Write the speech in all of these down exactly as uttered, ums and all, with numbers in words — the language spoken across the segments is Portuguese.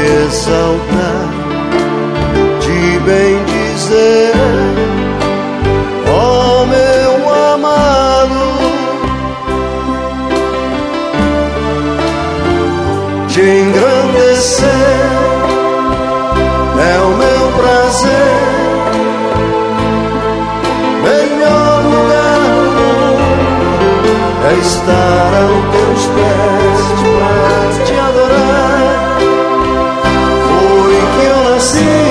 exaltar, te bendizer, ó meu amado, te engrandecer é o meu prazer. Melhor lugar é estar aos teus pés pra te adorar. Foi que eu nasci,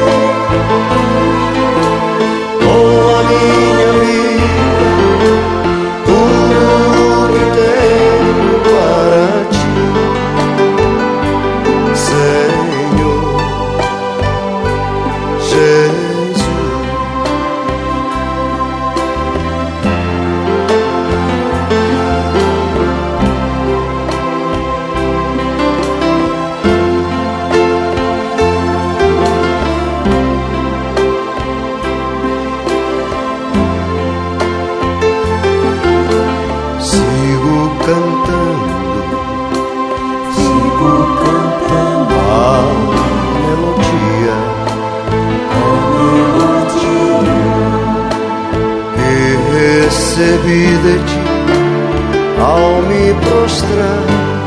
com a minha vida, tudo que tenho para ti, Senhor Jesus. Sigo cantando, sigo cantando a melodia, a melodia que recebi de ti ao me prostrar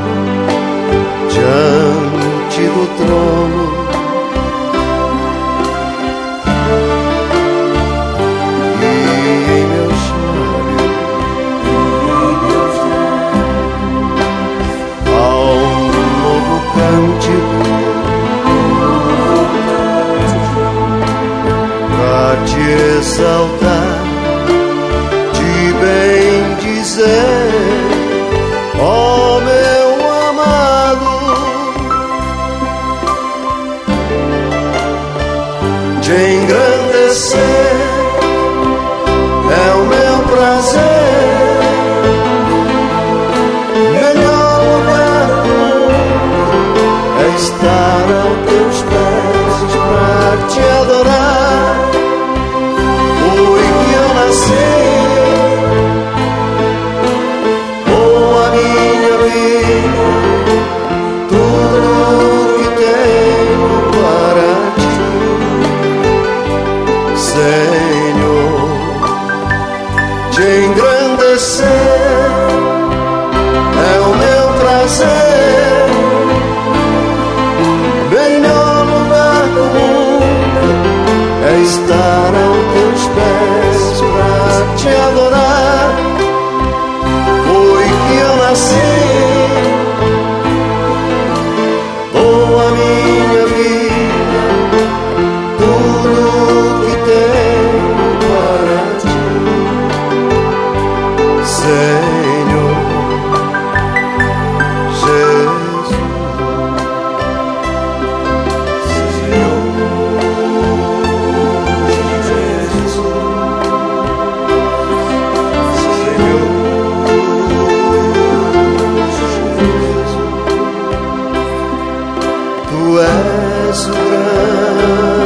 diante do trono. E em meus lábios pra te exaltar, te bendizer, ó meu amado, te engrandecer é o meu prazer. Estar aos teus pés pra te adorar. Foi que eu nasci, com a minha vida, tudo que tenho para ti, Senhor, te engrandecer é o meu prazer. É estar aos teus pés pra te adorar. Foi que eu nasci, com a minha vida, tudo que tenho para ti, Senhor Jesus. Tu és o grande